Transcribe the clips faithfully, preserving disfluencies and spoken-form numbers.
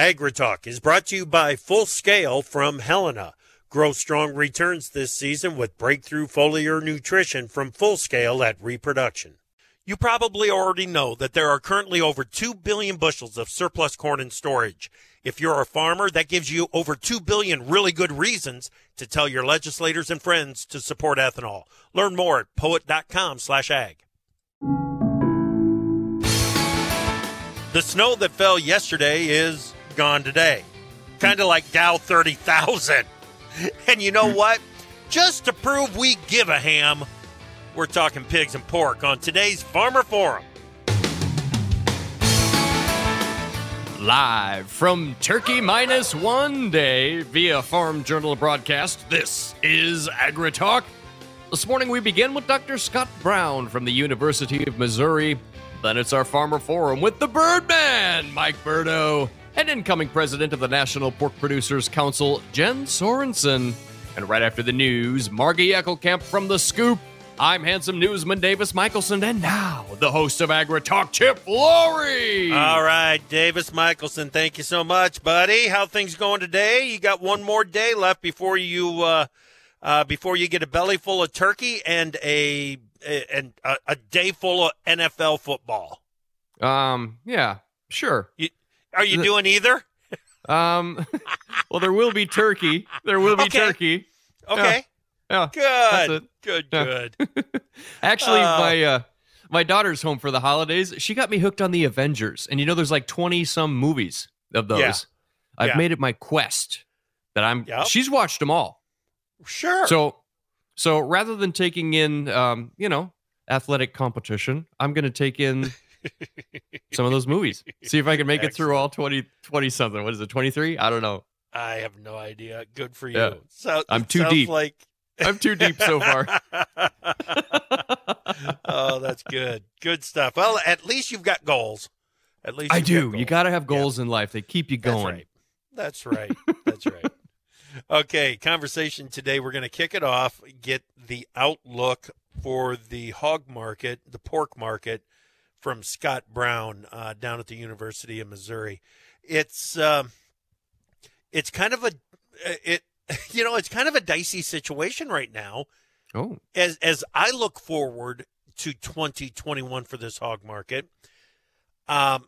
AgriTalk is brought to you by Full Scale from Helena. Grow strong returns this season with breakthrough foliar nutrition from Full Scale at Reproduction. You probably already know that there are currently over two billion bushels of surplus corn in storage. If you're a farmer, that gives you over two billion really good reasons to tell your legislators and friends to support ethanol. Learn more at poet.com slash ag. The snow that fell yesterday is gone today. Kind of like Dow thirty thousand. And you know what? Just to prove we give a ham, we're talking pigs and pork on today's Farmer Forum. Live from Turkey minus one day via Farm Journal broadcast, this is AgriTalk. This morning we begin with Doctor Scott Brown from the University of Missouri. Then it's our Farmer Forum with the Birdman, Mike Burdo, and incoming president of the National Pork Producers Council, Jen Sorensen. And right after the news, Margie Eckelkamp from The Scoop. I'm handsome newsman Davis Michelson, and now the host of AgriTalk, Chip Flory. All right, Davis Michelson, thank you so much, buddy. How things going today? You got one more day left before you uh, uh, before you get a belly full of turkey and a and a, a day full of N F L football. Um, yeah, sure. You, are you doing either? Um, well, there will be turkey. There will be okay. turkey. Okay. Yeah. yeah. Good. Good. Yeah. Good. Actually, uh, my uh, my daughter's home for the holidays. She got me hooked on the Avengers, and you know, there's like twenty some movies of those. Yeah. I've yeah. made it my quest that I'm. Yep. She's watched them all. Sure. So, so rather than taking in, um, you know, athletic competition, I'm going to take in some of those movies. See if I can make it through all twenty, twenty something. What is it, twenty-three? I don't know. I have no idea. Good for you. Yeah. So, I'm too sounds deep. Like... I'm too deep so far. Oh, that's good. Good stuff. Well, at least you've got goals. At least I you've do. got goals. You got to have goals yeah. in life. They keep you going. That's right. That's right. That's right. Okay, conversation today. We're going to kick it off, get the outlook for the hog market, the pork market, from Scott Brown uh, down at the University of Missouri. It's uh, it's kind of a it you know it's kind of a dicey situation right now. Oh, as as I look forward to twenty twenty-one for this hog market, um,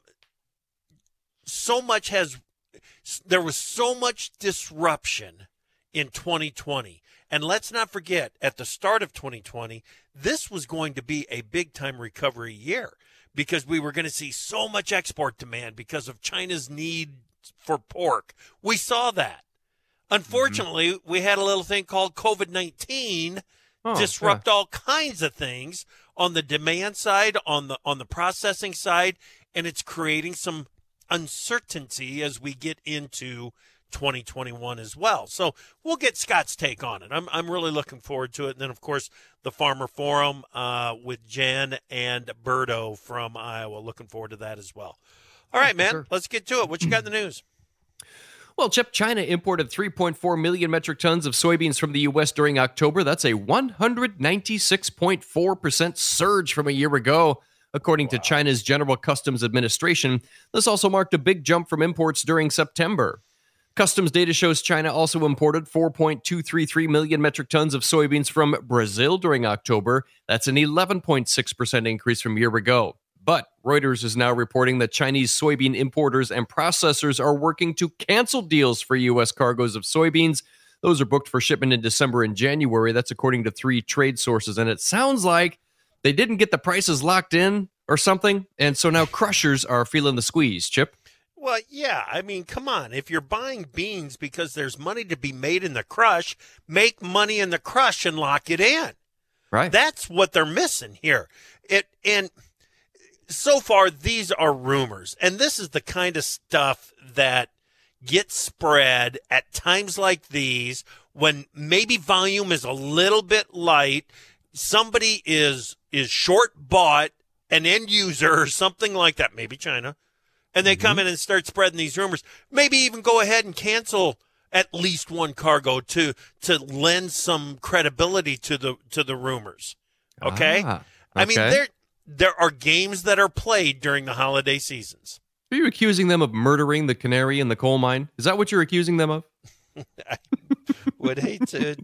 so much has there was so much disruption in twenty twenty. And let's not forget, at the start of twenty twenty, this was going to be a big-time recovery year because we were going to see so much export demand because of China's need for pork. We saw that. Unfortunately, mm-hmm. we had a little thing called COVID nineteen oh, disrupt yeah. all kinds of things on the demand side, on the on the processing side, and it's creating some uncertainty as we get into twenty twenty-one as well. So we'll get Scott's take on it. I'm I'm really looking forward to it. And then, of course, the Farmer Forum uh, with Jen and Berto from Iowa. Looking forward to that as well. All right, man, sure. Let's get to it. What you got in the news? Well, Chip, China imported three point four million metric tons of soybeans from the U S during October. That's a one hundred ninety-six point four percent surge from a year ago, according wow. to China's General Customs Administration. This also marked a big jump from imports during September. Customs data shows China also imported four point two three three million metric tons of soybeans from Brazil during October. That's an eleven point six percent increase from a year ago. But Reuters is now reporting that Chinese soybean importers and processors are working to cancel deals for U S cargoes of soybeans. Those are booked for shipment in December and January. That's according to three trade sources. And it sounds like they didn't get the prices locked in or something. And so now crushers are feeling the squeeze, Chip. Well, yeah. I mean, come on. If you're buying beans because there's money to be made in the crush, make money in the crush and lock it in. Right. That's what they're missing here. It and so far, these are rumors. And this is the kind of stuff that gets spread at times like these when maybe volume is a little bit light. Somebody is is short bought an end user or something like that, maybe China. And they mm-hmm. come in and start spreading these rumors. Maybe even go ahead and cancel at least one cargo to to lend some credibility to the to the rumors. Okay? Ah, okay. I mean, there there are games that are played during the holiday seasons. Are you accusing them of murdering the canary in the coal mine? Is that what you're accusing them of? I would hate to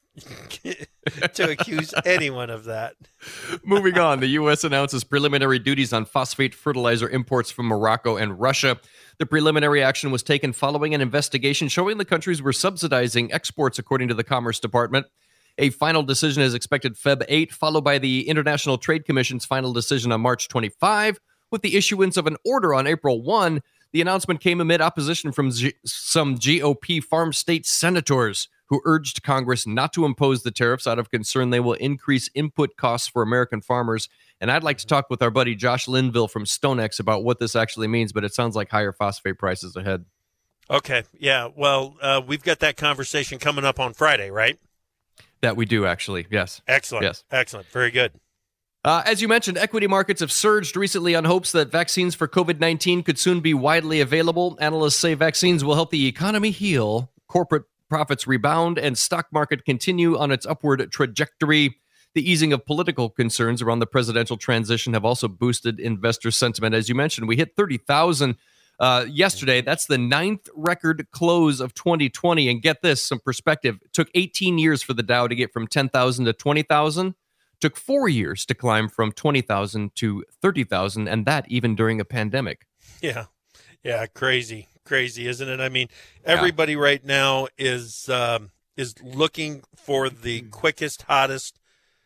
to accuse anyone of that. Moving on, the U S announces preliminary duties on phosphate fertilizer imports from Morocco and Russia. The preliminary action was taken following an investigation showing the countries were subsidizing exports, according to the Commerce Department. A final decision is expected February eighth, followed by the International Trade Commission's final decision on March twenty-fifth. With the issuance of an order on April first, the announcement came amid opposition from G- some G O P farm state senators who urged Congress not to impose the tariffs out of concern they will increase input costs for American farmers. And I'd like to talk with our buddy Josh Linville from StoneX about what this actually means, but it sounds like higher phosphate prices ahead. Okay, yeah, well, uh, we've got that conversation coming up on Friday, right? That we do, actually, yes. Excellent, yes. Excellent, very good. Uh, as you mentioned, equity markets have surged recently on hopes that vaccines for covid nineteen could soon be widely available. Analysts say vaccines will help the economy heal, corporate profits rebound, and stock market continue on its upward trajectory. The easing of political concerns around the presidential transition have also boosted investor sentiment. As you mentioned, we hit thirty thousand uh, yesterday. That's the ninth record close of twenty twenty. And get this, some perspective. It took eighteen years for the Dow to get from ten thousand to twenty thousand. Took four years to climb from twenty thousand to thirty thousand, and that even during a pandemic. Yeah, yeah, crazy, crazy, isn't it? I mean, everybody yeah. right now is um, is looking for the quickest, hottest,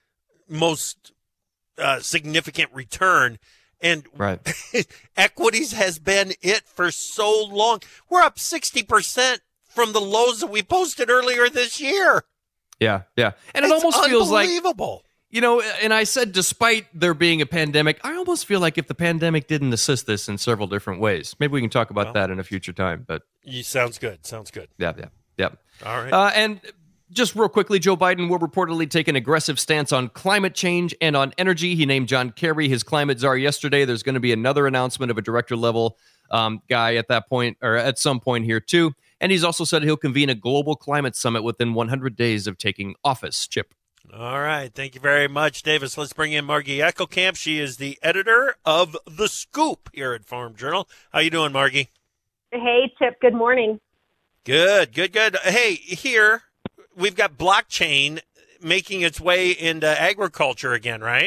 most uh, significant return, and right. equities has been it for so long. We're up sixty percent from the lows that we posted earlier this year. Yeah, yeah, and it's it almost feels like unbelievable. You know, and I said, despite there being a pandemic, I almost feel like if the pandemic didn't assist this in several different ways. Maybe we can talk about well, that in a future time. But you sounds good. Sounds good. Yeah, yeah, yeah. All right. Uh, and just real quickly, Joe Biden will reportedly take an aggressive stance on climate change and on energy. He named John Kerry his climate czar yesterday. There's going to be another announcement of a director level um, guy at that point, or at some point here too. And he's also said he'll convene a global climate summit within one hundred days of taking office. Chip. All right. Thank you very much, Davis. Let's bring in Margie Eckelkamp. She is the editor of The Scoop here at Farm Journal. How you doing, Margie? Hey, Chip. Good morning. Good, good, good. Hey, here we've got blockchain making its way into agriculture again, right?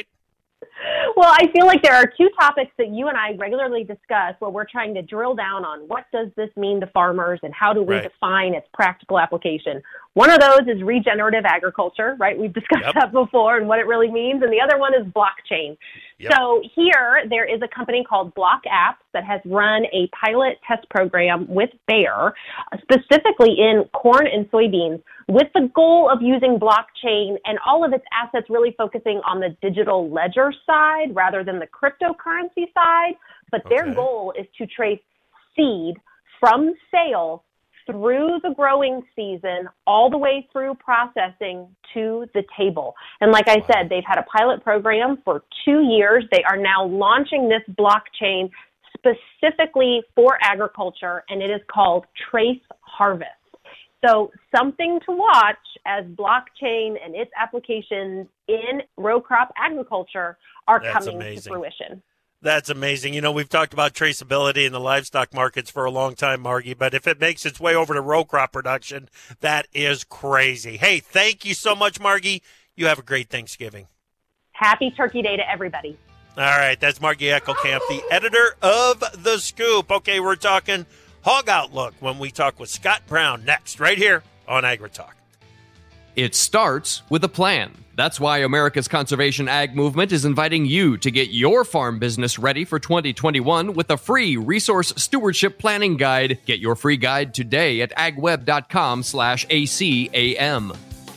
Well, I feel like there are two topics that you and I regularly discuss where we're trying to drill down on what does this mean to farmers and how do we right. define its practical application. One of those is regenerative agriculture, right? We've discussed yep. that before and what it really means. And the other one is blockchain. Yep. So here there is a company called Block Apps that has run a pilot test program with Bayer, specifically in corn and soybeans, with the goal of using blockchain and all of its assets really focusing on the digital ledger side rather than the cryptocurrency side. But okay. their goal is to trace seed from sale through the growing season, all the way through processing to the table. And like I said, they've had a pilot program for two years. They are now launching this blockchain specifically for agriculture, and it is called Trace Harvest. So something to watch as blockchain and its applications in row crop agriculture are That's coming amazing. to fruition. That's amazing. You know, we've talked about traceability in the livestock markets for a long time, Margie, but if it makes its way over to row crop production, that is crazy. Hey, thank you so much, Margie. You have a great Thanksgiving. Happy Turkey Day to everybody. All right, that's Margie Eckelkamp, the editor of The Scoop. Okay, we're talking Hog Outlook when we talk with Scott Brown next, right here on AgriTalk. It starts with a plan. That's why America's Conservation Ag Movement is inviting you to get your farm business ready for twenty twenty-one with a free resource stewardship planning guide. Get your free guide today at agweb.com slash ACAM.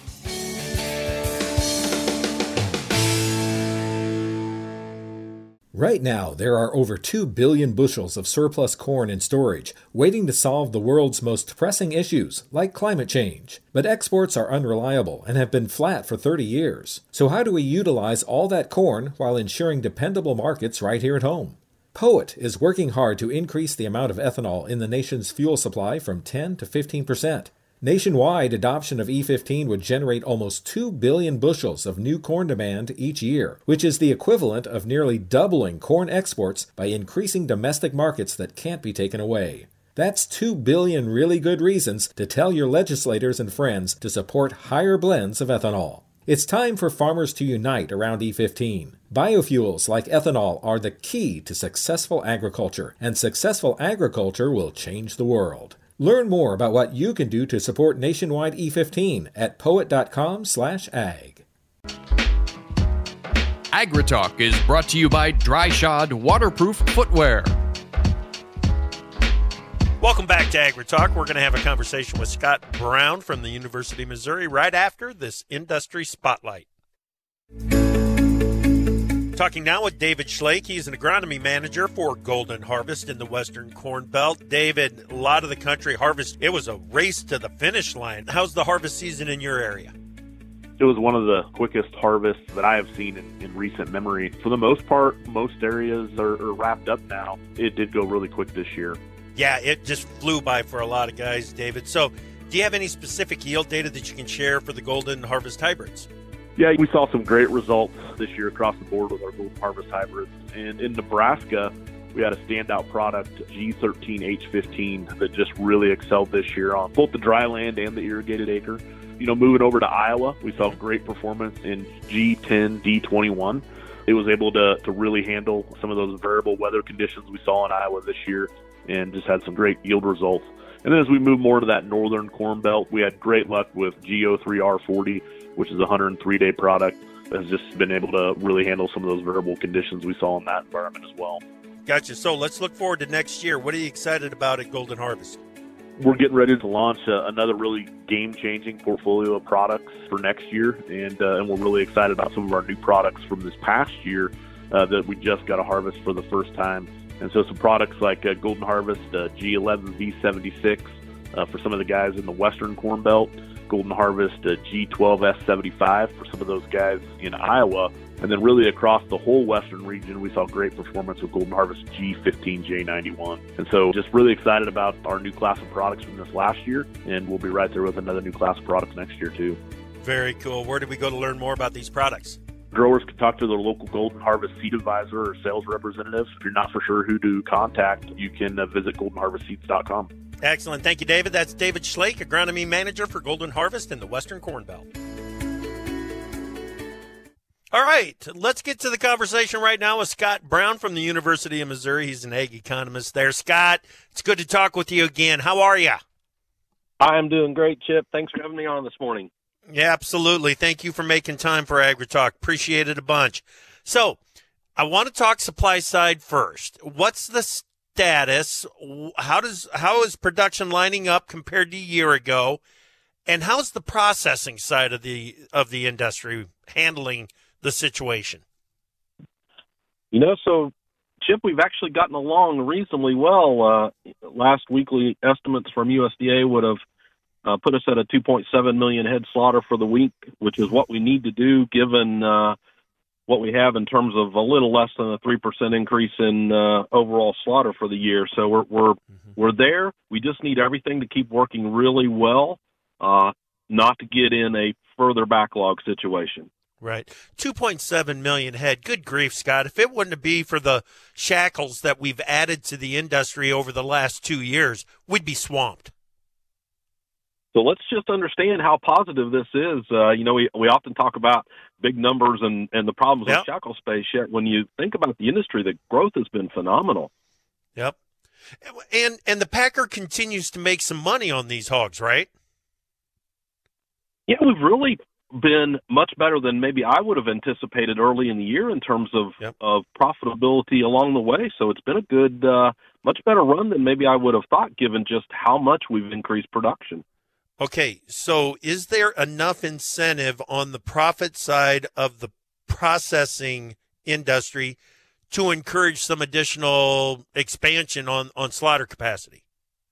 Right now, there are over two billion bushels of surplus corn in storage, waiting to solve the world's most pressing issues, like climate change. But exports are unreliable and have been flat for thirty years. So how do we utilize all that corn while ensuring dependable markets right here at home? POET is working hard to increase the amount of ethanol in the nation's fuel supply from ten to fifteen percent. Nationwide, adoption of E fifteen would generate almost two billion bushels of new corn demand each year, which is the equivalent of nearly doubling corn exports by increasing domestic markets that can't be taken away. That's two billion really good reasons to tell your legislators and friends to support higher blends of ethanol. It's time for farmers to unite around E fifteen. Biofuels like ethanol are the key to successful agriculture, and successful agriculture will change the world. Learn more about what you can do to support nationwide E fifteen at poet.com slash ag. AgriTalk is brought to you by Dryshod Waterproof Footwear. Welcome back to AgriTalk. We're going to have a conversation with Scott Brown from the University of Missouri right after this industry spotlight. Talking now with David Schlake. He's an agronomy manager for Golden Harvest in the Western Corn Belt. David, a lot of the country harvest, it was a race to the finish line. How's the harvest season in your area? It was one of the quickest harvests that I have seen in, in recent memory. For the most part, most areas are, are wrapped up now. It did go really quick this year. Yeah, it just flew by for a lot of guys, David. So do you have any specific yield data that you can share for the Golden Harvest hybrids? Yeah, we saw some great results this year across the board with our Golden Harvest hybrids. And in Nebraska, we had a standout product, G thirteen H fifteen, that just really excelled this year on both the dry land and the irrigated acre. You know, moving over to Iowa, we saw great performance in G ten D twenty-one. It was able to, to really handle some of those variable weather conditions we saw in Iowa this year and just had some great yield results. And then as we move more to that northern corn belt, we had great luck with G zero three R forty, which is a one hundred three day product that has just been able to really handle some of those variable conditions we saw in that environment as well. Gotcha. So let's look forward to next year. What are you excited about at Golden Harvest? We're getting ready to launch uh, another really game-changing portfolio of products for next year, and uh, and we're really excited about some of our new products from this past year uh, that we just got to harvest for the first time. And so some products like uh, Golden Harvest uh, G eleven V seventy-six uh, for some of the guys in the Western Corn Belt, Golden Harvest uh, G twelve S seventy-five for some of those guys in Iowa, and then really across the whole Western region, we saw great performance with Golden Harvest G fifteen J ninety-one. And so just really excited about our new class of products from this last year, and we'll be right there with another new class of products next year too. Very cool. Where do we go to learn more about these products? Growers can talk to their local Golden Harvest seed advisor or sales representative. If you're not for sure who to contact, you can uh, visit golden harvest seeds dot com. Excellent. Thank you, David. That's David Schlake, agronomy manager for Golden Harvest in the Western Corn Belt. All right, let's get to the conversation right now with Scott Brown from the University of Missouri. He's an ag economist there. Scott, it's good to talk with you again. How are you? I'm doing great, Chip. Thanks for having me on this morning. Yeah, absolutely. Thank you for making time for AgriTalk. Appreciate it a bunch. So I want to talk supply side first. What's the status? How does how is production lining up compared to a year ago? And how's the processing side of the of the industry handling the situation? You know, so Chip, we've actually gotten along reasonably well. Uh, last weekly estimates from U S D A would have uh, put us at a two point seven million head slaughter for the week, which is what we need to do given uh, what we have in terms of a little less than a three percent increase in uh, overall slaughter for the year. So we're we're mm-hmm. we're there. We just need everything to keep working really well, uh, not to get in a further backlog situation. Right. two point seven million head. Good grief, Scott. If it wouldn't be for the shackles that we've added to the industry over the last two years, we'd be swamped. So let's just understand how positive this is. Uh, you know, we, we often talk about big numbers and, and the problems yep. with shackle space, yet when you think about the industry, the growth has been phenomenal. Yep. And and the packer continues to make some money on these hogs, right? Yeah, we've really been much better than maybe I would have anticipated early in the year in terms of, yep. of profitability along the way. So it's been a good, uh, much better run than maybe I would have thought given just how much we've increased production. Okay, so is there enough incentive on the profit side of the processing industry to encourage some additional expansion on, on slaughter capacity?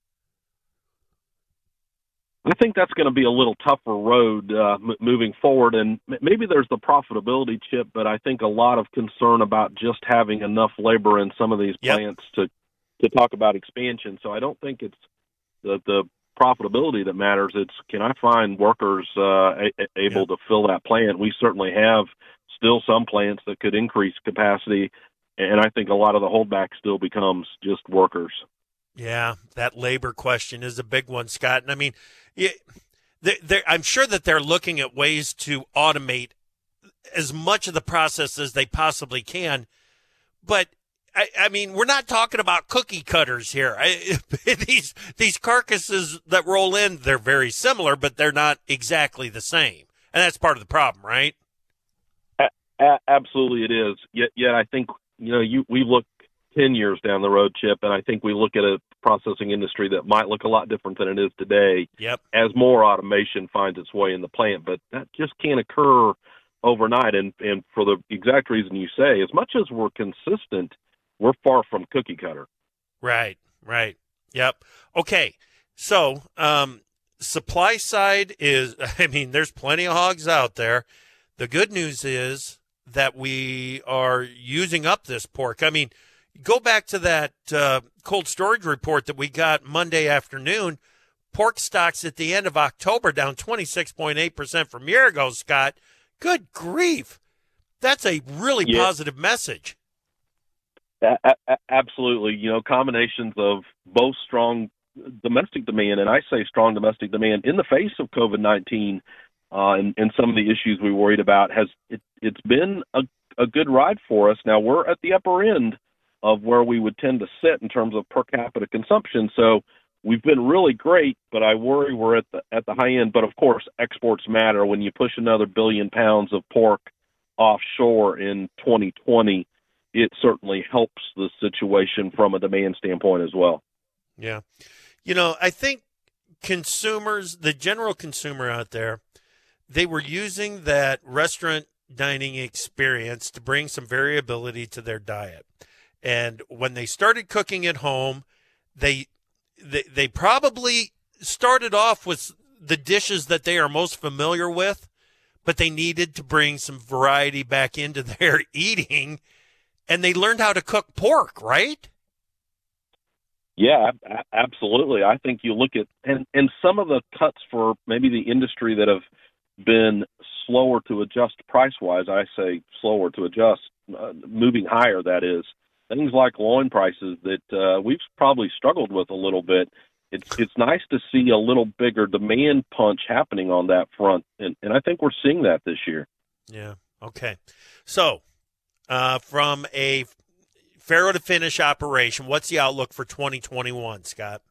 I think that's going to be a little tougher road uh, m- moving forward, and m- maybe there's the profitability, Chip, but I think a lot of concern about just having enough labor in some of these yep. plants to, to talk about expansion. So I don't think it's the, the profitability that matters. It's can I find workers uh, a- able yeah. to fill that plant? We certainly have still some plants that could increase capacity, and I think a lot of the holdback still becomes just workers. Yeah, that labor question is a big one, Scott. And I mean, it, they're, they're, I'm sure that they're looking at ways to automate as much of the process as they possibly can. But, I, I mean, we're not talking about cookie cutters here. I, these these carcasses that roll in, they're very similar, but they're not exactly the same. And that's part of the problem, right? A- a- absolutely it is. Yet, yet I think, you know, you we look ten years down the road, Chip, and I think we look at a processing industry that might look a lot different than it is today. Yep. As more automation finds its way in the plant. But that just can't occur overnight. And, and for the exact reason you say, as much as we're consistent, we're far from cookie cutter. Right, right. Yep. Okay. So, um, supply side is, I mean, there's plenty of hogs out there. The good news is that we are using up this pork. I mean, go back to that uh, cold storage report that we got Monday afternoon. Pork stocks at the end of October down twenty-six point eight percent from a year ago, Scott. Good grief. That's a really yeah. positive message. A- a- absolutely. You know, combinations of both strong domestic demand, and I say strong domestic demand in the face of COVID nineteen uh, and, and some of the issues we worried about, has it, it's been a, a good ride for us. Now, we're at the upper end of where we would tend to sit in terms of per capita consumption. So we've been really great, but I worry we're at the at the high end. But, of course, exports matter. When you push another billion pounds of pork offshore in twenty twenty, it certainly helps the situation from a demand standpoint as well. Yeah. You know, I think consumers, the general consumer out there, they were using that restaurant dining experience to bring some variability to their diet. And when they started cooking at home, they, they they probably started off with the dishes that they are most familiar with, but they needed to bring some variety back into their eating, and they learned how to cook pork, right? Yeah, absolutely. I think you look at, and, and some of the cuts for maybe the industry that have been slower to adjust price-wise, I say slower to adjust, uh, moving higher, that is, things like loin prices that uh, we've probably struggled with a little bit. It's it's nice to see a little bigger demand punch happening on that front, and, and I think we're seeing that this year. Yeah, okay. So, uh, from a farrow to finish operation, what's the outlook for twenty twenty-one, Scott?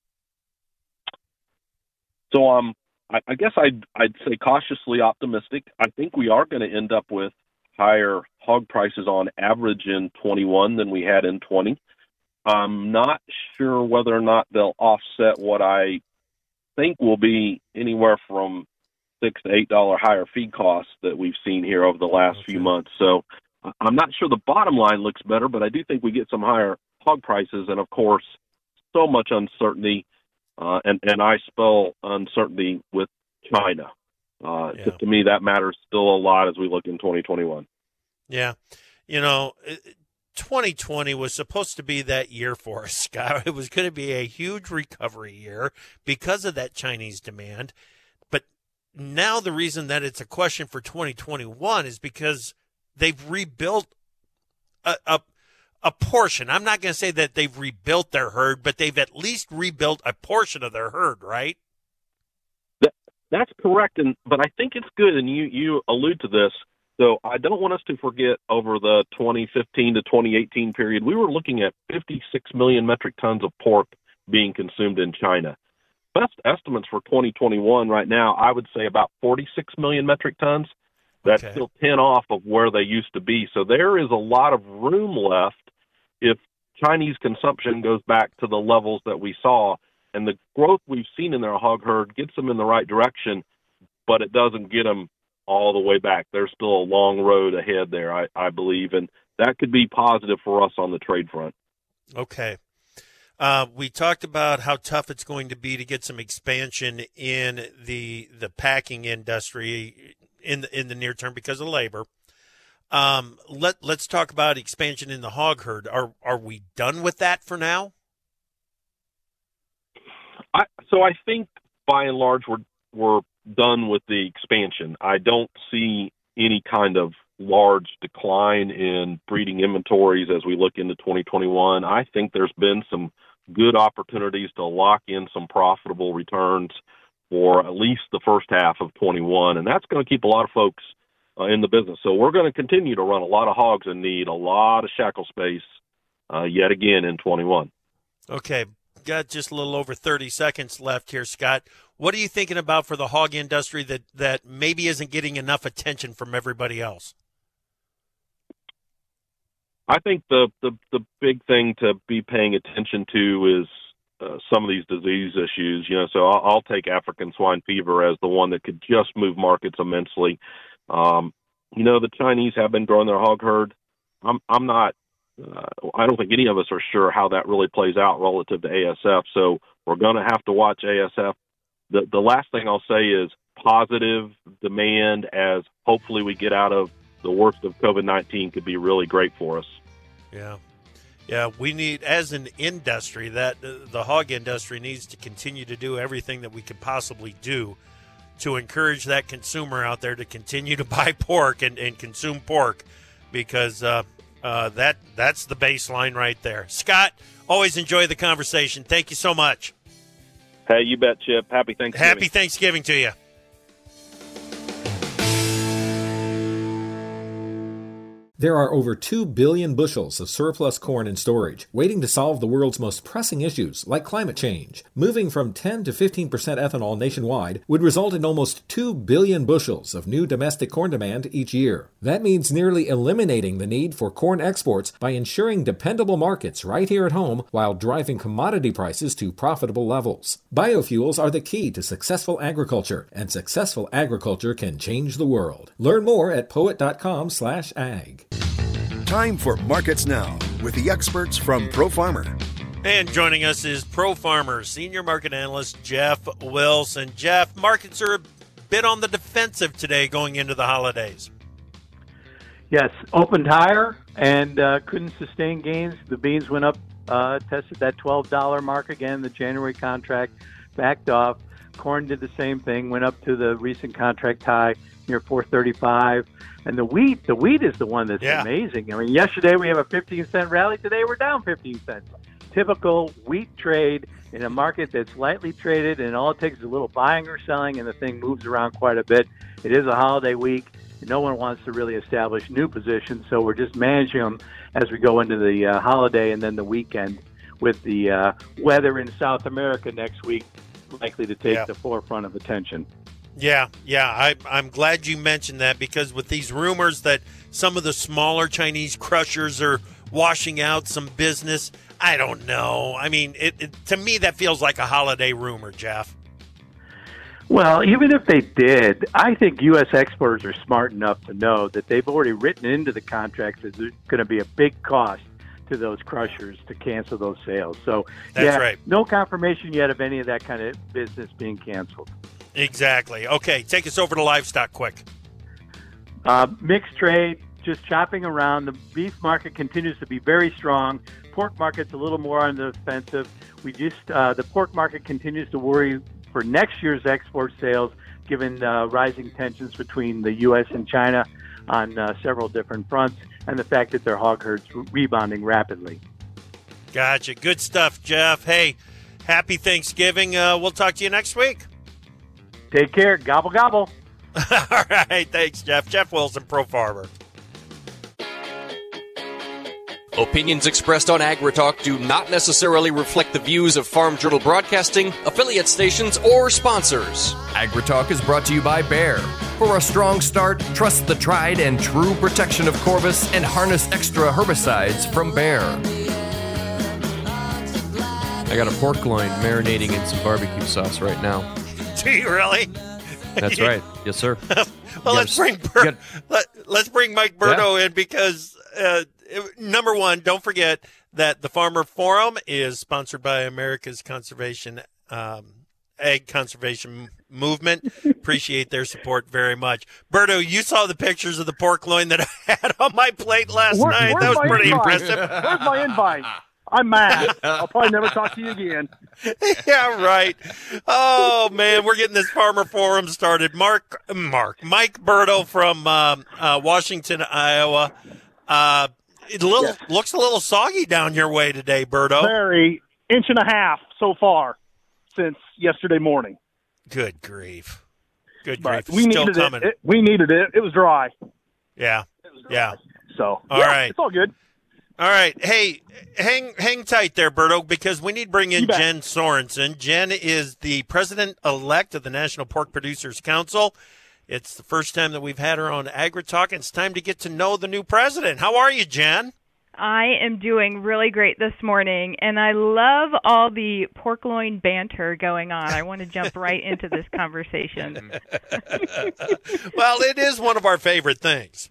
So um, I, I guess I'd, I'd say cautiously optimistic. I think we are going to end up with higher hog prices on average in twenty-one than we had in twenty. I'm not sure whether or not they'll offset what I think will be anywhere from six to eight dollar higher feed costs that we've seen here over the last okay. few months. So I'm not sure the bottom line looks better, but I do think we get some higher hog prices, and of course, so much uncertainty, uh, and and I spell uncertainty with China. Uh, yeah. to, to me, that matters still a lot as we look in twenty twenty-one. Yeah, you know, twenty twenty was supposed to be that year for us, Scott. It was going to be a huge recovery year because of that Chinese demand. But now the reason that it's a question for twenty twenty-one is because they've rebuilt a, a, a portion. I'm not going to say that they've rebuilt their herd, but they've at least rebuilt a portion of their herd, right? That, that's correct. And but I think it's good, and you, you allude to this. So I don't want us to forget over the twenty fifteen to twenty eighteen period, we were looking at fifty-six million metric tons of pork being consumed in China. Best estimates for twenty twenty-one right now, I would say about forty-six million metric tons. That's okay. Still ten off of where they used to be. So there is a lot of room left if Chinese consumption goes back to the levels that we saw. And the growth we've seen in their hog herd gets them in the right direction, but it doesn't get them all the way back. There's still a long road ahead there, I, I believe, and that could be positive for us on the trade front. Okay. Uh, we talked about how tough it's going to be to get some expansion in the the packing industry in the, in the near term because of labor. Um, let let's talk about expansion in the hog herd. Are are we done with that for now? I, so I think by and large we're we're done with the expansion. I don't see any kind of large decline in breeding inventories as we look into twenty twenty-one. I think there's been some good opportunities to lock in some profitable returns for at least the first half of twenty-one, and that's going to keep a lot of folks uh, in the business. So we're going to continue to run a lot of hogs and need a lot of shackle space uh, yet again in twenty-one. Okay, got just a little over thirty seconds left here, Scott. What are you thinking about for the hog industry that, that maybe isn't getting enough attention from everybody else? I think the, the, the big thing to be paying attention to is uh, some of these disease issues. You know, so I'll, I'll take African swine fever as the one that could just move markets immensely. Um, you know, the Chinese have been growing their hog herd. I'm I'm not. Uh, I don't think any of us are sure how that really plays out relative to A S F. So we're going to have to watch A S F. The the last thing I'll say is positive demand as hopefully we get out of the worst of COVID nineteen could be really great for us. Yeah. Yeah, we need, as an industry, that uh, the hog industry needs to continue to do everything that we could possibly do to encourage that consumer out there to continue to buy pork and, and consume pork, because uh, uh, that that's the baseline right there. Scott, always enjoy the conversation. Thank you so much. Hey, you bet, Chip. Happy Thanksgiving. Happy Thanksgiving to you. There are over two billion bushels of surplus corn in storage, waiting to solve the world's most pressing issues, like climate change. Moving from ten to fifteen percent ethanol nationwide would result in almost two billion bushels of new domestic corn demand each year. That means nearly eliminating the need for corn exports by ensuring dependable markets right here at home while driving commodity prices to profitable levels. Biofuels are the key to successful agriculture, and successful agriculture can change the world. Learn more at poet.com slash ag. Time for Markets Now with the experts from ProFarmer. And joining us is ProFarmer Senior Market Analyst Jeff Wilson. Jeff, markets are a bit on the defensive today going into the holidays. Yes, opened higher and uh, couldn't sustain gains. The beans went up, uh, tested that twelve dollars mark again. The January contract backed off. Corn did the same thing, went up to the recent contract high near four thirty-five. And the wheat, the wheat is the one that's yeah. amazing. I mean, yesterday we have a fifteen cent rally. Today we're down fifteen cents. Typical wheat trade in a market that's lightly traded, and all it takes is a little buying or selling, and the thing moves around quite a bit. It is a holiday week. No one wants to really establish new positions, so we're just managing them as we go into the uh, holiday and then the weekend, with the uh, weather in South America next week likely to take yeah. the forefront of attention. Yeah, yeah, I, I'm glad you mentioned that, because with these rumors that some of the smaller Chinese crushers are washing out some business, I don't know. I mean, it, it, to me, that feels like a holiday rumor, Jeff. Well, even if they did, I think U S exporters are smart enough to know that they've already written into the contracts that there's going to be a big cost to those crushers to cancel those sales. So, That's yeah, right. no confirmation yet of any of that kind of business being canceled. Exactly. Okay, take us over to livestock quick. Uh, mixed trade, just chopping around. The beef market continues to be very strong. Pork market's a little more on the defensive. We just uh, the pork market continues to worry for next year's export sales, given uh, rising tensions between the U S and China on uh, several different fronts, and the fact that their hog herd's re- rebounding rapidly. Gotcha. Good stuff, Jeff. Hey, happy Thanksgiving. Uh, we'll talk to you next week. Take care. Gobble, gobble. All right. Thanks, Jeff. Jeff Wilson, ProFarmer. Opinions expressed on AgriTalk do not necessarily reflect the views of Farm Journal Broadcasting, affiliate stations, or sponsors. AgriTalk is brought to you by Bayer. For a strong start, trust the tried and true protection of Corvus and harness extra herbicides from Bayer. I got a pork loin marinating in some barbecue sauce right now. Do you really? That's right. Yes, sir. Well, let's bring Bur- got- let, let's bring Mike Berto yeah. in, because uh, number one, don't forget that the Farmer Forum is sponsored by America's Conservation um, Egg Conservation Movement. Appreciate their support very much. Berto, you saw the pictures of the pork loin that I had on my plate last Where, night. That was pretty invite? impressive. Where's my invite? I'm mad. I'll probably never talk to you again. Yeah, right. Oh, man, we're getting this Farmer Forum started. Mark, Mark, Mike Berto from um, uh, Washington, Iowa. Uh, it little, Yes. looks a little soggy down your way today, Berto. Very inch and a half so far since yesterday morning. Good grief. Good But grief. we Still needed coming. it. it. We needed it. It was dry. Yeah, yeah. So, All yeah, right. it's all good. All right. Hey, hang hang tight there, Berto, because we need to bring in You bet. Jen Sorensen. Jen is the president-elect of the National Pork Producers Council. It's the first time that we've had her on AgriTalk, and it's time to get to know the new president. How are you, Jen? I am doing really great this morning, and I love all the pork loin banter going on. I want to jump right into this conversation. Well, it is one of our favorite things.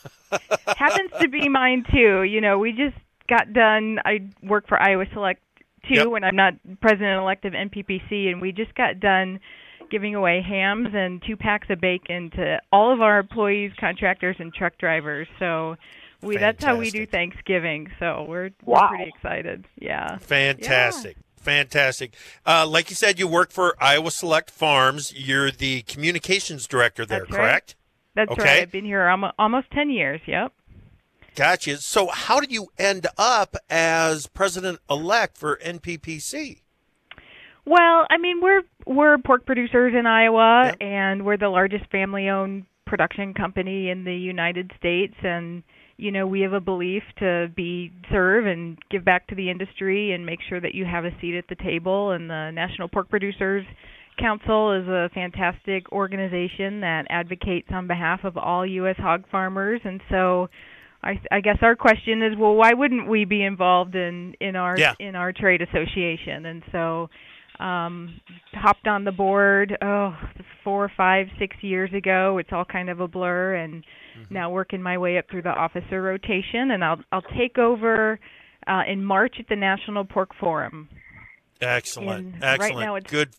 Happens to be mine, too. You know, we just got done. I work for Iowa Select, too, Yep. and I'm not president-elect of N P P C, and we just got done giving away hams and two packs of bacon to all of our employees, contractors, and truck drivers. So we that's how we do Fantastic. Thanksgiving. So we're, Wow. we're pretty excited. Yeah. Fantastic. Fantastic. Uh, like you said, you work for Iowa Select Farms. You're the communications director there, That's right. correct? That's Okay. right. I've been here almo- almost ten years. Yep. Gotcha. So how did you end up as president-elect for N P P C? Well, I mean, we're we're pork producers in Iowa, Yep. and we're the largest family-owned production company in the United States. And you know, we have a belief to be serve and give back to the industry and make sure that you have a seat at the table. And the National Pork Producers Council is a fantastic organization that advocates on behalf of all U S hog farmers. And so, I, I guess our question is, well, why wouldn't we be involved in in our Yeah. in our trade association? And so, um, hopped on the board. Oh, four, five, six years ago. It's all kind of a blur, and now working my way up through the officer rotation. And I'll I'll take over uh, in March at the National Pork Forum. Excellent. And right Excellent. now it's- Good.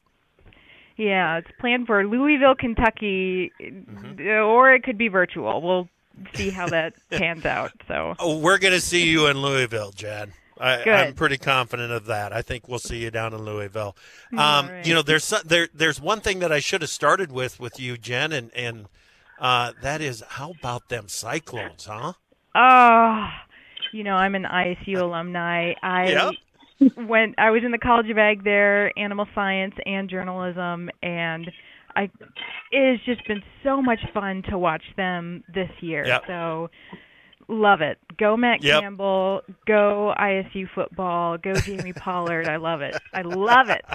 Yeah, it's planned for Louisville, Kentucky, or it could be virtual. We'll see how that pans out. So Oh, we're going to see you in Louisville, Jen. I, Good. I'm pretty confident of that. I think we'll see you down in Louisville. Um, All right. You know, there's so- there there's one thing that I should have started with with you, Jen, and and uh, that is, how about them Cyclones, huh? Oh, you know, I'm an I S U alumni. I went. I was in the College of Ag there, animal science and journalism, and I. It has just been so much fun to watch them this year. Yep. So, love it. Go Matt Yep. Campbell. Go I S U football. Go Jamie Pollard. I love it. I love it.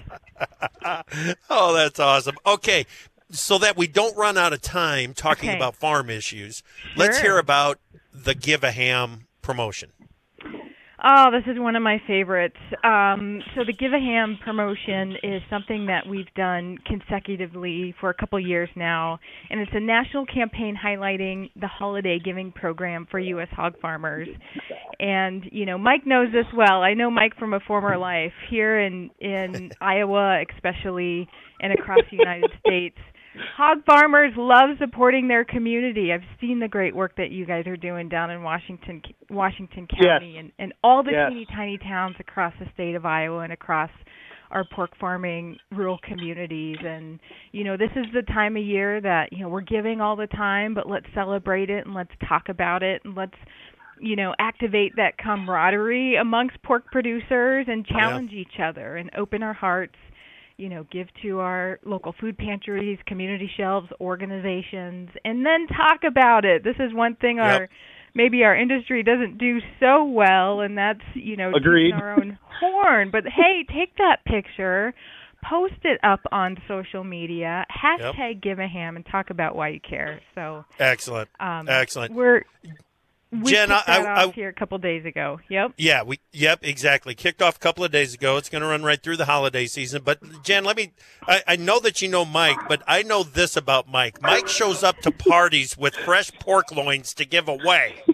Oh, that's awesome. Okay, so that we don't run out of time talking Okay. about farm issues, let's Sure. hear about the Give a Ham promotion. Oh, this is one of my favorites. Um, so the Give a Ham promotion is something that we've done consecutively for a couple years now, and it's a national campaign highlighting the holiday giving program for U S hog farmers. And, you know, Mike knows this well. I know Mike from a former life here in, in Iowa especially and across the United States. Hog farmers love supporting their community. I've seen the great work that you guys are doing down in Washington, Washington County, Yes. and, and all the Yes. teeny tiny towns across the state of Iowa and across our pork farming rural communities. And, you know, this is the time of year that, you know, we're giving all the time, but let's celebrate it and let's talk about it and let's, you know, activate that camaraderie amongst pork producers and challenge each other and open our hearts. You know, give to our local food pantries, community shelves, organizations, and then talk about it. This is one thing Yep. our maybe our industry doesn't do so well, and that's, you know, Agreed. tooting our own horn. But hey, take that picture, post it up on social media, hashtag Give a Ham, and talk about why you care. So Excellent. um, Excellent. we're we Jen, kicked I- that I- off here a couple days ago. Yep. Yeah, we yep, exactly. Kicked off a couple of days ago. It's going to run right through the holiday season. But Jen, let me I, I know that you know Mike, but I know this about Mike. Mike shows up to parties with fresh pork loins to give away.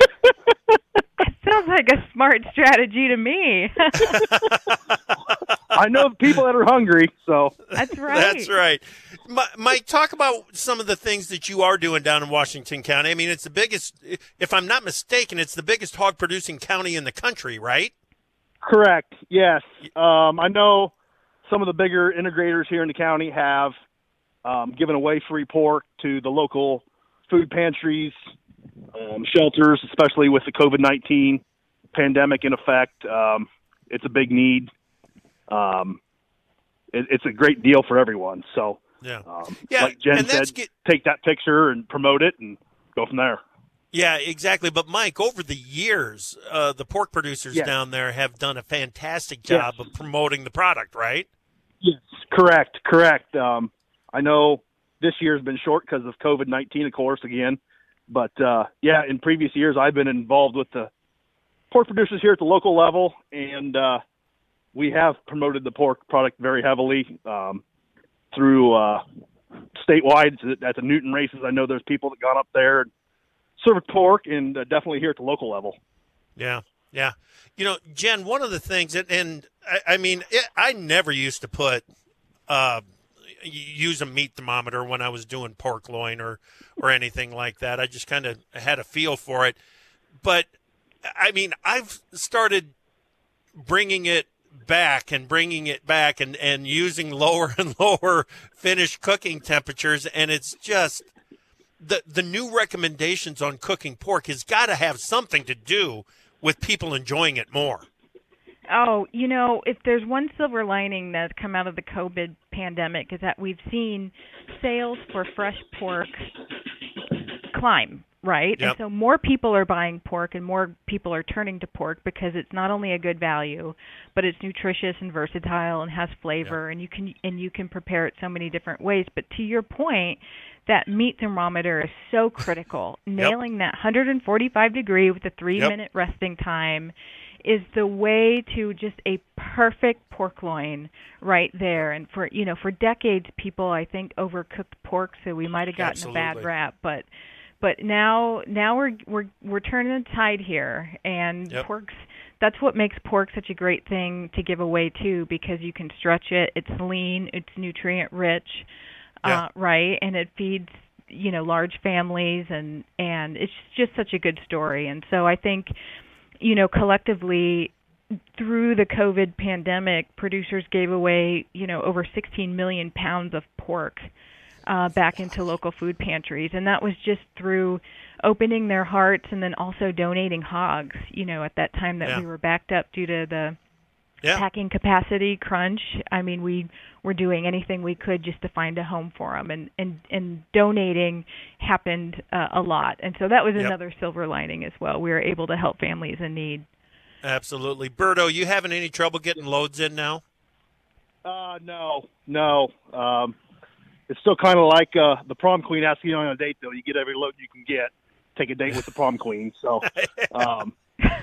Sounds like a smart strategy to me. I know people that are hungry, so That's right. That's right. Mi- Mike, talk about some of the things that you are doing down in Washington County. I mean, it's the biggest, if I'm not mistaken, it's the biggest hog producing county in the country, right? Correct. Yes. Um, I know some of the bigger integrators here in the county have um, given away free pork to the local food pantries, um, shelters, especially with the COVID nineteen pandemic in effect. Um, it's a big need. Um, it, it's a great deal for everyone. So, yeah, um, yeah. like Jen and that's said, get, take that picture and promote it and go from there. Yeah, exactly. But Mike, over the years, uh, the pork producers yes. down there have done a fantastic job yes. of promoting the product, right? Yes, correct, correct. Um, I know this year's been short because of COVID nineteen, of course, again. But, uh, yeah, in previous years, I've been involved with the pork producers here at the local level, and uh, we have promoted the pork product very heavily um, through uh, statewide at the Newton races. I know there's people that gone up there and served pork, and uh, definitely here at the local level. Yeah, yeah. You know, Jen, one of the things, and, and I, I mean, it, I never used to put uh, – use a meat thermometer when I was doing pork loin or, or anything like that. I just kind of had a feel for it. But, I mean, I've started bringing it back and bringing it back and, and using lower and lower finished cooking temperatures, and it's just the the new recommendations on cooking pork has got to have something to do with people enjoying it more. Oh, you know, if there's one silver lining that's come out of the COVID pandemic is that we've seen sales for fresh pork climb, right? Yep. And so more people are buying pork and more people are turning to pork because it's not only a good value, but it's nutritious and versatile and has flavor, yep. and you can and you can prepare it so many different ways. But to your point, that meat thermometer is so critical. Yep. Nailing that one hundred forty-five degree with a three-minute yep. resting time is the way to just a perfect pork loin right there. And for you know, for decades, people I think overcooked pork, so we might have gotten Absolutely. a bad rap. But but now now we're we're we're turning the tide here, and yep. pork's that's what makes pork such a great thing to give away too, because you can stretch it. It's lean, it's nutrient rich, yeah. uh, right, and it feeds you know large families, and and it's just such a good story. And so I think, you know, collectively, through the COVID pandemic, producers gave away, you know, over sixteen million pounds of pork uh, back into local food pantries. And that was just through opening their hearts and then also donating hogs, you know, at that time that yeah. we were backed up due to the yeah. packing capacity crunch. I mean, we were doing anything we could just to find a home for them. And, and, and donating happened uh, a lot. And so that was yep. another silver lining as well. We were able to help families in need. Absolutely. Berto, you having any trouble getting loads in now? Uh, no, no. Um, it's still kind of like uh, the prom queen asking you on a date, though. You get every load you can get. Take a date with the prom queen. So, um,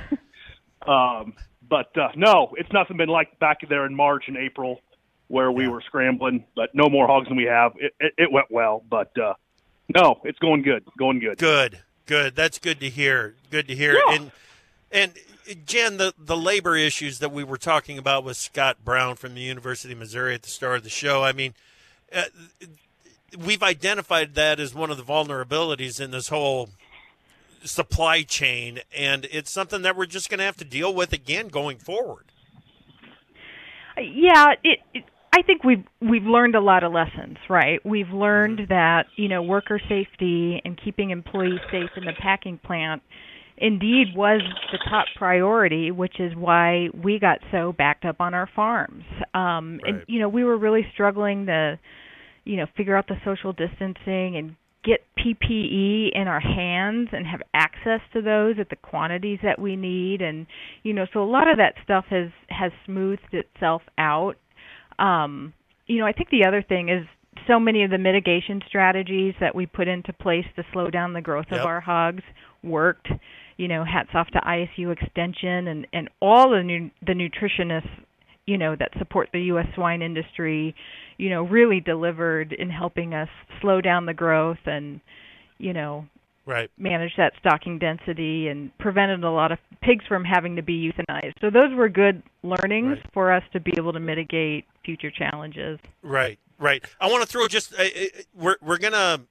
um, but uh, no, it's nothing been like back there in March and April where we yeah. were scrambling, but no more hogs than we have. It, it, it went well, but uh, no, it's going good, going good. Good, good. That's good to hear. Good to hear. Yeah. And and Jen, the the labor issues that we were talking about with Scott Brown from the University of Missouri at the start of the show. I mean, uh, we've identified that as one of the vulnerabilities in this whole supply chain, and it's something that we're just going to have to deal with again going forward. Yeah, it, it I think we've we've learned a lot of lessons, right? We've learned mm-hmm. that, you know, worker safety and keeping employees safe in the packing plant indeed was the top priority, which is why we got so backed up on our farms. Um, right. And, you know, we were really struggling to, you know, figure out the social distancing and get P P E in our hands and have access to those at the quantities that we need. And, you know, so a lot of that stuff has, has smoothed itself out. Um, you know, I think the other thing is so many of the mitigation strategies that we put into place to slow down the growth yep. of our hogs worked. You know, hats off to I S U Extension and, and all the nu- the nutritionists, you know, that support the U S swine industry, you know, really delivered in helping us slow down the growth and, you know, right. manage that stocking density and prevented a lot of pigs from having to be euthanized. So those were good learnings right. for us to be able to mitigate future challenges. Right, right. I want to throw just uh, we're we're gonna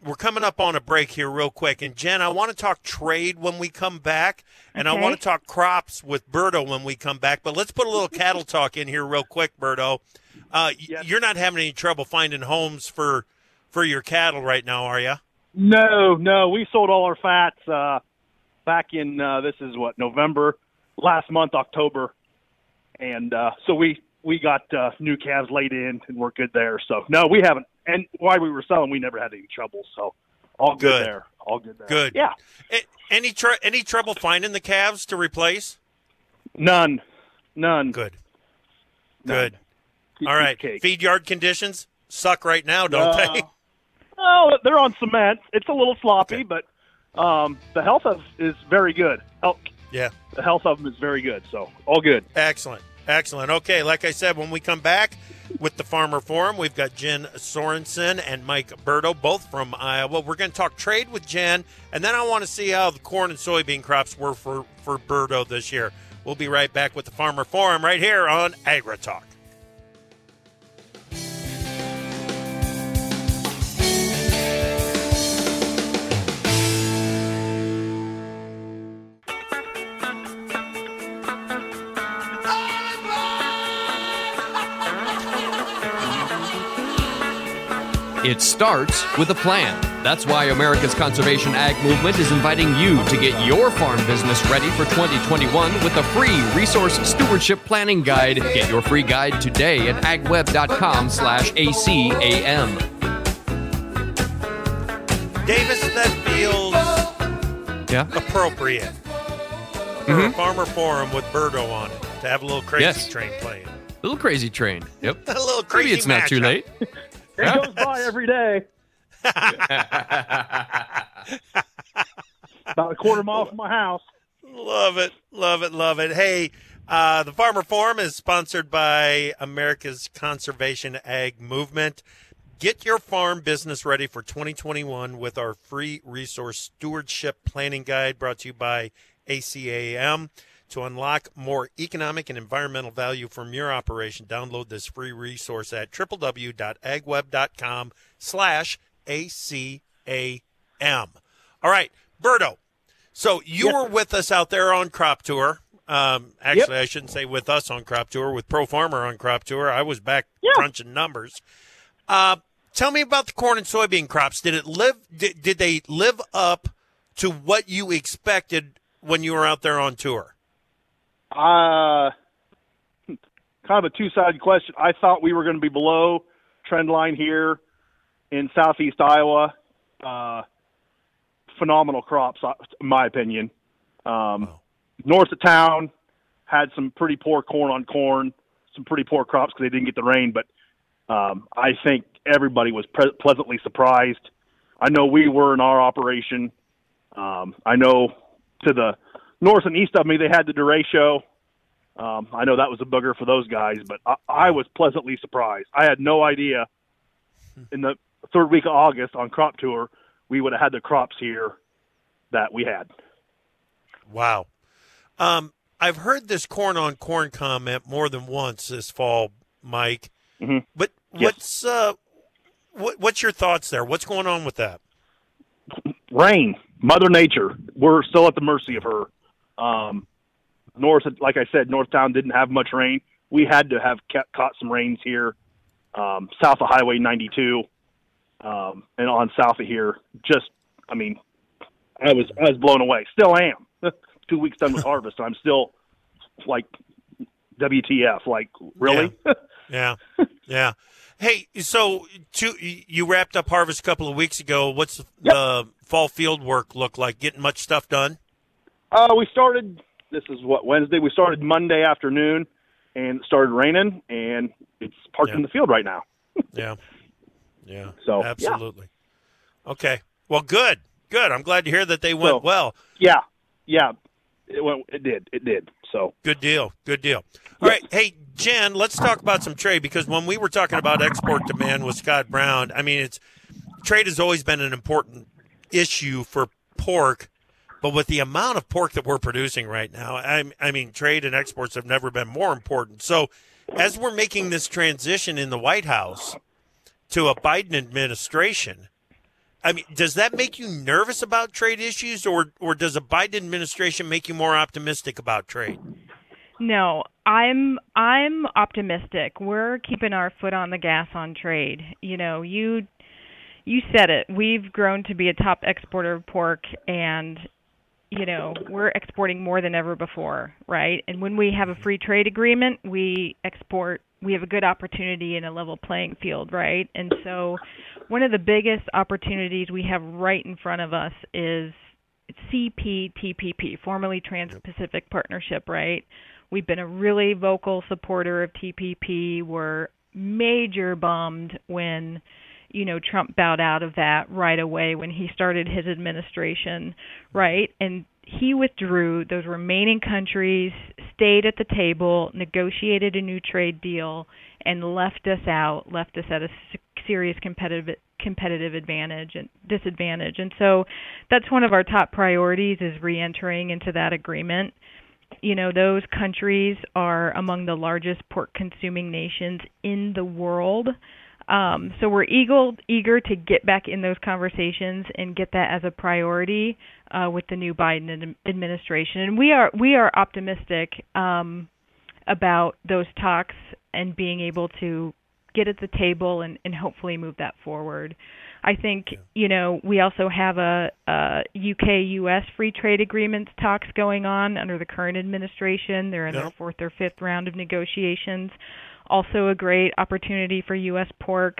we're coming up on a break here real quick. And, Jen, I want to talk trade when we come back, and okay. I want to talk crops with Berto when we come back. But let's put a little cattle talk in here real quick, Berto. Uh, yes. You're not having any trouble finding homes for for your cattle right now, are you? No, no. We sold all our fats uh, back in, uh, this is what, November, last month, October. And uh, so we, we got uh, new calves laid in, and we're good there. So, no, we haven't. And while we were selling, we never had any trouble. So, all good, good. there. All good there. Good. Yeah. Any tr- any trouble finding the calves to replace? None. None. Good. None. Good. Keep, all right. keep Feed yard conditions suck right now, don't uh, they? Well, they're on cement. It's a little sloppy, okay. but um, the health of is very good. Health, yeah. The health of them is very good. So, all good. Excellent. Excellent. Okay, like I said, when we come back with the Farmer Forum, we've got Jen Sorensen and Mike Berto, both from Iowa. We're going to talk trade with Jen, and then I want to see how the corn and soybean crops were for, for Berto this year. We'll be right back with the Farmer Forum right here on AgriTalk. It starts with a plan. That's why America's Conservation Ag Movement is inviting you to get your farm business ready for twenty twenty-one with a free resource stewardship planning guide. Get your free guide today at agweb.com slash ACAM. Davis, that feels yeah. appropriate for mm-hmm. a Farmer Forum with Berto on it, to have a little crazy yes. train playing. A little crazy train. Yep. a little crazy Maybe it's matchup. not too late. It goes by every day. About a quarter mile from my house. Love it, love it, love it. Hey, uh, the Farmer Forum is sponsored by America's Conservation Ag Movement. Get your farm business ready for twenty twenty-one with our free resource stewardship planning guide brought to you by A C A M. To unlock more economic and environmental value from your operation, download this free resource at www.agweb.com slash ACAM. All right, Berto, so you yes. were with us out there on Crop Tour. Um, actually, yep. I shouldn't say with us on Crop Tour, with Pro Farmer on Crop Tour. I was back yeah. crunching numbers. Uh, tell me about the corn and soybean crops. Did it live? Did, did they live up to what you expected when you were out there on tour? Uh, kind of a two-sided question. I thought we were going to be below trend line here in southeast Iowa. Uh, phenomenal crops, in my opinion. Um, wow. North of town had some pretty poor corn on corn, some pretty poor crops because they didn't get the rain. But um, I think everybody was pre- pleasantly surprised. I know we were in our operation. Um, I know to the north and east of me, they had the derecho. Um, I know that was a booger for those guys, but I, I was pleasantly surprised. I had no idea in the third week of August on Crop Tour we would have had the crops here that we had. Wow. Um, I've heard this corn on corn comment more than once this fall, Mike. Mm-hmm. But yes. what's uh, what, what's your thoughts there? What's going on with that? Rain, Mother Nature. We're still at the mercy of her. Um, north, like I said, Northtown didn't have much rain. We had to have kept, caught some rains here, um, south of Highway ninety-two, um, and on south of here. Just, I mean, I was I was blown away. Still am. Two weeks done with harvest, I'm still like W T F. Like, really? Yeah, yeah. yeah. Hey, so two, you wrapped up harvest a couple of weeks ago. What's yep. the fall field work look like? Getting much stuff done? Uh, we started, this is what, Wednesday? We started Monday afternoon, and it started raining, and it's parked yeah. in the field right now. yeah. Yeah. So absolutely. Yeah. Okay. Well, good. Good. I'm glad to hear that they went so, well. Yeah. Yeah. It went, it did. It did. So good deal. Good deal. All right. Hey, Jen, let's talk about some trade, because when we were talking about export demand with Scott Brown, I mean, it's trade has always been an important issue for pork, but with the amount of pork that we're producing right now, I, I mean, trade and exports have never been more important. So as we're making this transition in the White House to a Biden administration, I mean, does that make you nervous about trade issues, or or does a Biden administration make you more optimistic about trade? No, I'm I'm optimistic. We're keeping our foot on the gas on trade. You know, you you said it. We've grown to be a top exporter of pork, and you know, we're exporting more than ever before, right? And when we have a free trade agreement, we export, we have a good opportunity in a level playing field, right? And so one of the biggest opportunities we have right in front of us is C P T P P, formerly Trans-Pacific Partnership, right? We've been a really vocal supporter of T P P. We're major bummed when, you know, Trump bowed out of that right away when he started his administration, right? And he withdrew. Those remaining countries stayed at the table, negotiated a new trade deal, and left us out, left us at a serious competitive competitive advantage and disadvantage. And so that's one of our top priorities, is re-entering into that agreement. You know, those countries are among the largest pork-consuming nations in the world. Um, so we're eager, eager to get back in those conversations and get that as a priority uh, with the new Biden ad- administration. And we are we are optimistic um, about those talks and being able to get at the table and, and hopefully move that forward. I think, you know, we also have a, a U K U S free trade agreements talks going on under the current administration. They're in yep. their fourth or fifth round of negotiations. Also a great opportunity for U S pork.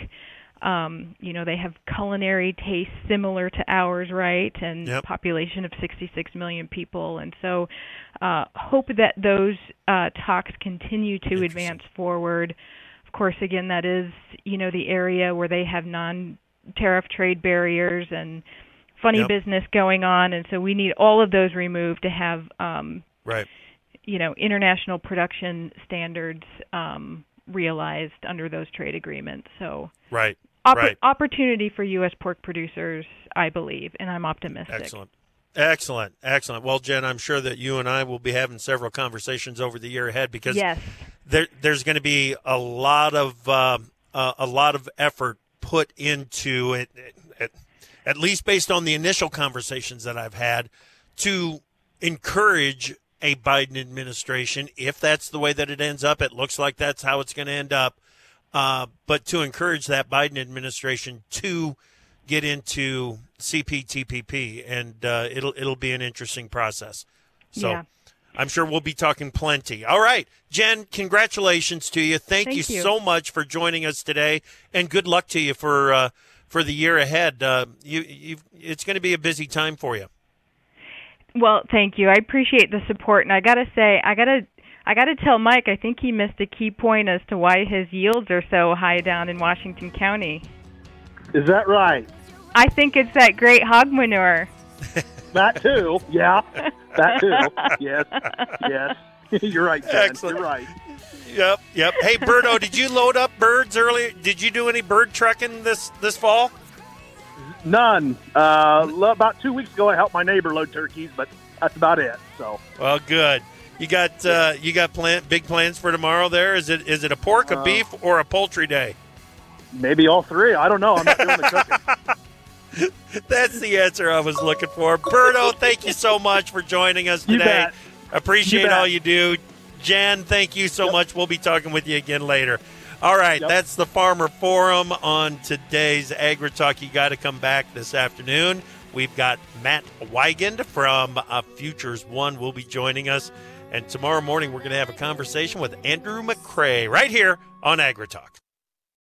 Um, you know, they have culinary tastes similar to ours, right? And yep. population of sixty-six million people. And so uh, hope that those uh, talks continue to advance forward. Of course, again, that is, you know, the area where they have non-tariff trade barriers and funny yep. business going on. And so we need all of those removed to have, um, right. you know, international production standards um, realized under those trade agreements. So right. Opp- right. opportunity for U S pork producers, I believe, and I'm optimistic. Excellent. Excellent. Excellent. Well, Jen, I'm sure that you and I will be having several conversations over the year ahead, because yes. there, there's going to be a lot of uh, uh, a lot of effort put into it, at, at least based on the initial conversations that I've had, to encourage a Biden administration, if that's the way that it ends up. It looks like that's how it's going to end up. Uh, but to encourage that Biden administration to get into C P T P P, and uh, it'll it'll be an interesting process. So yeah. I'm sure we'll be talking plenty. All right, Jen, congratulations to you. Thank, Thank you, you so much for joining us today, and good luck to you for uh, for the year ahead. Uh, you, you've, it's going to be a busy time for you. Well, thank you. I appreciate the support, and I got to say, I got to. I got to tell Mike, I think he missed a key point as to why his yields are so high down in Washington County. Is that right? I think it's that great hog manure. That too, yeah. That too, yes, yes. You're right, Jen. Excellent. You're right. Yep, yep. Hey, Berto, did you load up birds earlier? Did you do any bird trucking this, this fall? None. Uh, about two weeks ago, I helped my neighbor load turkeys, but that's about it. So. Well, good. You got uh, you got plan- big plans for tomorrow there? Is it is it a pork, a uh, beef, or a poultry day? Maybe all three. I don't know. I'm not doing the cooking. That's the answer I was looking for. Berto, thank you so much for joining us today. You bet. Appreciate you bet. all you do. Jen, thank you so yep. much. We'll be talking with you again later. All right, yep. That's the Farmer Forum on today's Agri-Talk. You got to come back this afternoon. We've got Matt Weigand from uh, Futures One will be joining us. And tomorrow morning, we're going to have a conversation with Andrew McCrae right here on Agri-Talk.